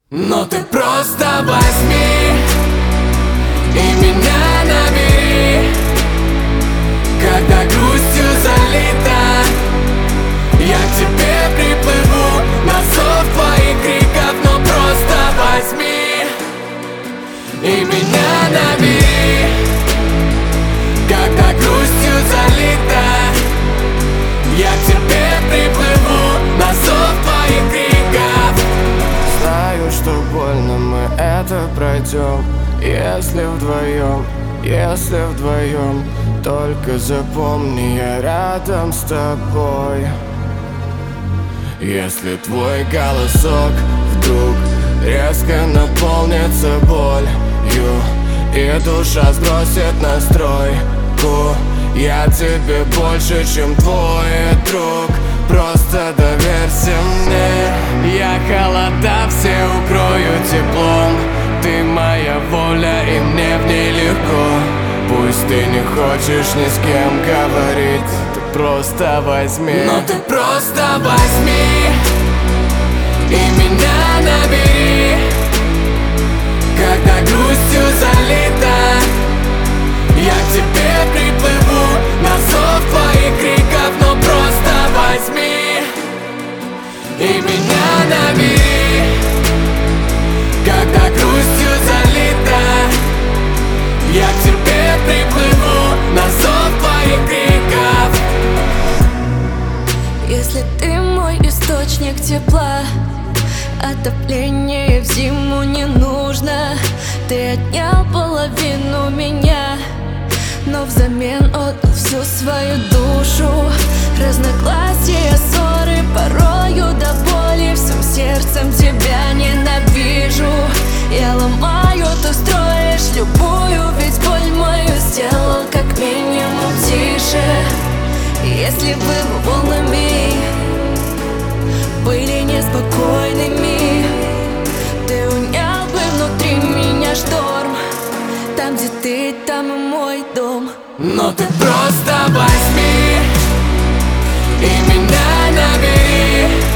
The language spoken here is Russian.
Но ты просто возьми и меня набери. Когда грустью залита, я к тебе приплыву на зов твоих криков. Но просто возьми и меня набери. Когда грустью залита, я к тебе приплыву на зов твоих криков. Знаю, что больно, мы это пройдем, если вдвоем. Только запомни, я рядом с тобой. Если твой голосок вдруг резко наполнится болью, и душа сбросит настройку, я тебе больше, чем твой друг. Просто доверься мне. Я холода все укрою теплом. Ты моя воля, и мне в ней легко. Пусть ты не хочешь ни с кем говорить, ты просто возьми. Но ты просто возьми и меня набери. Когда грустью залита, я к тебе приплыву на зов твоих криков. Но просто возьми и меня набери. Когда грустью залита, я к тебе приплыву на зов твоих криков. Если ты мой источник тепла, отопление в зиму не нужно. Ты отнял половину меня, но взамен отдал всю свою душу. Разногласия, ссоры, порою до боли, всем сердцем тебя ненавижу. Я ломаю, ты строишь любую, ведь боль мою сделал как минимум тише. Если бы мы волнами были неспокойными, ты унял бы внутри меня шторм. Там, где ты, там и мой дом. Но ты просто возьми и меня набери.